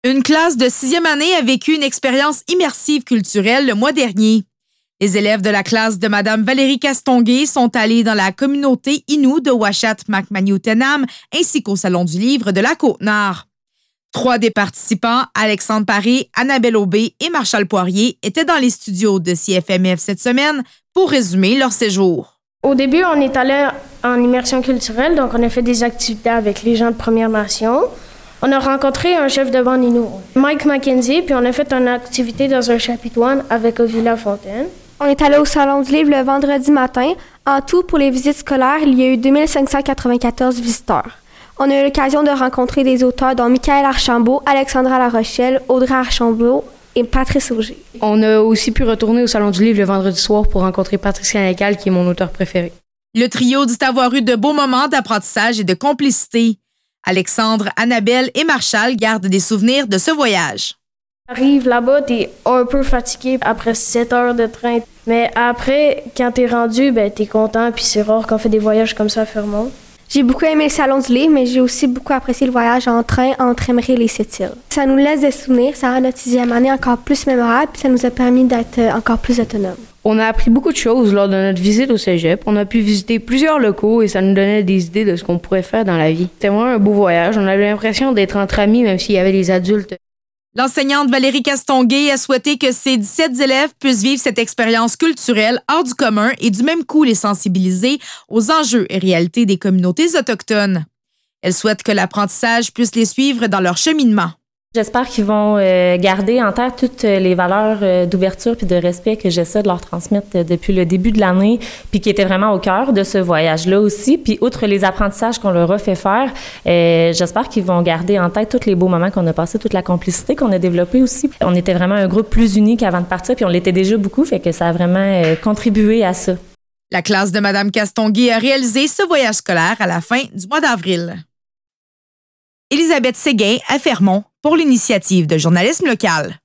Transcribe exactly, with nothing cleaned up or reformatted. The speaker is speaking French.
Une classe de sixième année a vécu une expérience immersive culturelle le mois dernier. Les élèves de la classe de Mme Valérie Castonguay sont allés dans la communauté Innu de Ouachat-Macmaniou-Tenam ainsi qu'au Salon du livre de la Côte-Nord. Trois des participants, Alexandre Paré, Annabelle Aubé et Marshall Poirier, étaient dans les studios de C F M F cette semaine pour résumer leur séjour. Au début, on est allé en immersion culturelle, donc on a fait des activités avec les gens de Première Nation. On a rencontré un chef de bande Innu, Mike McKenzie, puis on a fait une activité dans un chapiteau avec Ovila Fontaine. On est allé au Salon du livre le vendredi matin. En tout, pour les visites scolaires, il y a eu deux mille cinq cent quatre-vingt-quatorze visiteurs. On a eu l'occasion de rencontrer des auteurs dont Michael Archambault, Alexandra Larochelle, Audrey Archambault et Patrice Auger. On a aussi pu retourner au Salon du livre le vendredi soir pour rencontrer Patricia Lécal, qui est mon auteur préféré. Le trio dit avoir eu de beaux moments d'apprentissage et de complicité. Alexandre, Annabelle et Marshall gardent des souvenirs de ce voyage. Arrive là-bas, t'es un peu fatigué après sept heures de train. Mais après, quand t'es rendu, ben t'es content, puis c'est rare qu'on fait des voyages comme ça à Fermont. J'ai beaucoup aimé le Salon du livre, mais j'ai aussi beaucoup apprécié le voyage en train entre Emery et les Sept-Îles. Ça nous laisse des souvenirs, ça rend notre sixième année encore plus mémorable, puis ça nous a permis d'être encore plus autonomes. On a appris beaucoup de choses lors de notre visite au cégep. On a pu visiter plusieurs locaux et ça nous donnait des idées de ce qu'on pourrait faire dans la vie. C'était vraiment un beau voyage. On avait l'impression d'être entre amis, même s'il y avait des adultes. L'enseignante Valérie Castonguay a souhaité que ses dix-sept élèves puissent vivre cette expérience culturelle hors du commun et du même coup les sensibiliser aux enjeux et réalités des communautés autochtones. Elle souhaite que l'apprentissage puisse les suivre dans leur cheminement. J'espère qu'ils vont euh, garder en tête toutes les valeurs euh, d'ouverture puis de respect que j'essaie de leur transmettre euh, depuis le début de l'année, puis qui étaient vraiment au cœur de ce voyage-là aussi. Puis outre les apprentissages qu'on leur a fait faire, euh, j'espère qu'ils vont garder en tête tous les beaux moments qu'on a passés, toute la complicité qu'on a développée aussi. On était vraiment un groupe plus uni qu'avant de partir, puis on l'était déjà beaucoup, fait que ça a vraiment euh, contribué à ça. La classe de Mme Castonguay a réalisé ce voyage scolaire à la fin du mois d'avril. Élisabeth Séguin à Fermont pour l'initiative de journalisme local.